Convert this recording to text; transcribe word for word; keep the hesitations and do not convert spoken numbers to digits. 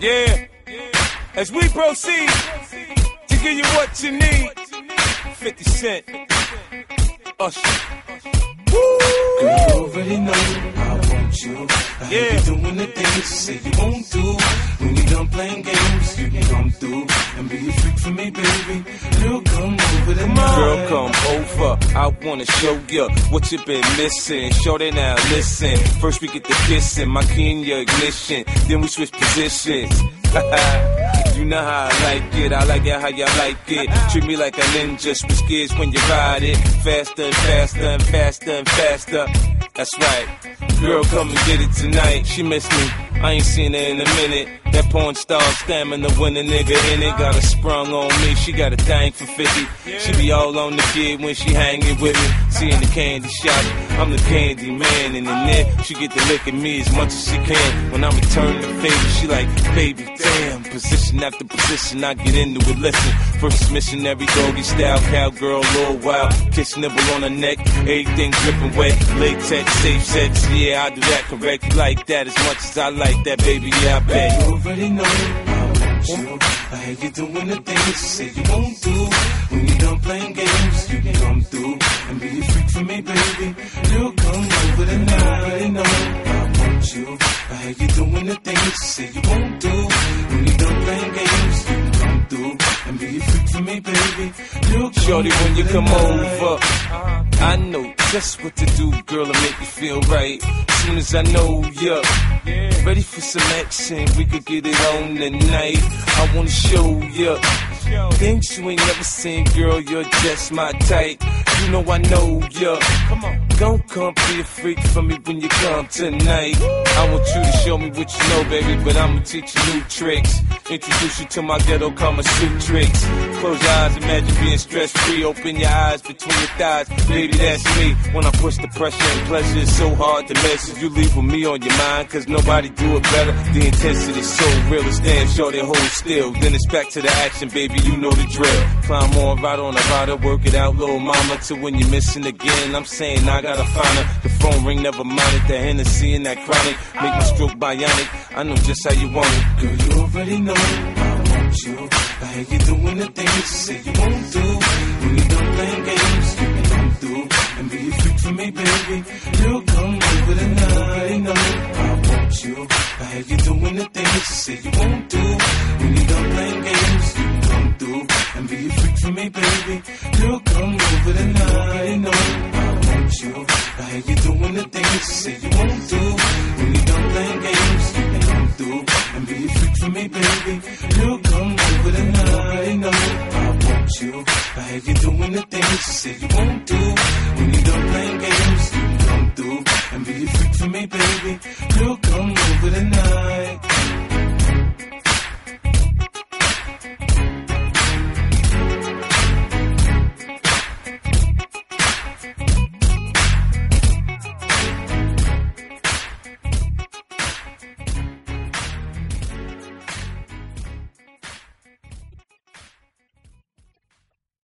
Yeah. As we proceed to give you what you need, fifty Cent, Usher. Woo! Girl, you already know I want you. I Yeah. hear you doing the things you say you won't do. When you done playing games, you can come through and be a freak for me, baby. Girl, come over tonight. Girl, come over. I wanna show you what you been missing. Shorty, now listen. First we get the kissing, my key in your ignition. Then we switch positions. You know how I like it, I like it how you like it. Treat me like a ninja, switch gears when you ride it. Faster and faster and faster and faster. That's right. Girl, come and get it tonight. She missed me, I ain't seen her in a minute. That porn star stamina when a nigga in it. Got her sprung on me, she got a thing for fifty. She be all on the kid when she hanging with me. See in the candy shop, I'm the candy man. And in there, she get to lick at me as much as she can. When I return the favor, she like, baby, damn. Position after position, I get into it, listen. First missionary doggy style, cowgirl, little wild. Kiss nibble on her neck, everything dripping wet. Latex, safe sex, yeah, I do that correct. You like that as much as I like that, baby, yeah, I bet. You already know I want you. I hear you doing the things you say you won't do. When you done playing games, you can come through and be a freak for me, baby. Girl, come over tonight. You already know I want you. I hear you doing the things you say you won't do. When you done playing games, you can come through and be a freak for me, baby. Girl, come Shorty, when you come tonight. over, I know just what to do, girl, to make you feel right. Soon as I know you're ready for some action, we could get it on tonight. I wanna show you things you ain't never seen, girl, you're just my type. You know I know you. Come on, don't come be a freak for me when you come tonight. I want you to show me what you know, baby, but I'ma teach you new tricks. Introduce you to my ghetto Kama Suit tricks. Close your eyes, imagine being stress-free. Open your eyes between your thighs, baby, that's me. When I push the pressure and pleasure, it's so hard to measure. You leave with me on your mind, cause nobody do it better. The intensity's so real, it's damn short and hold still. Then it's back to the action, baby, you know the drill. Climb on, ride on a rider, work it out, little mama. Till when you're missing again, I'm saying I gotta find her. The phone ring, never mind it, that Hennessy and that chronic. Make me stroke bionic, I know just how you want it. Girl, you already know I want you. I hear you doing the things you say you won't do. When you done playing games, you can come through and be a freak for me, baby. Girl, come over tonight. You already know I want you. I hear you doing the things you say you won't do. When you done playing games, you can come through and be a freak for me, baby. Girl, come over tonight. You already know I want you. I hear you doing the things you say you won't do. When you done playing games, you can come through and be a freak for me, baby. Girl, come over tonight. You already know I want you. I hear you doing the things you say you won't do.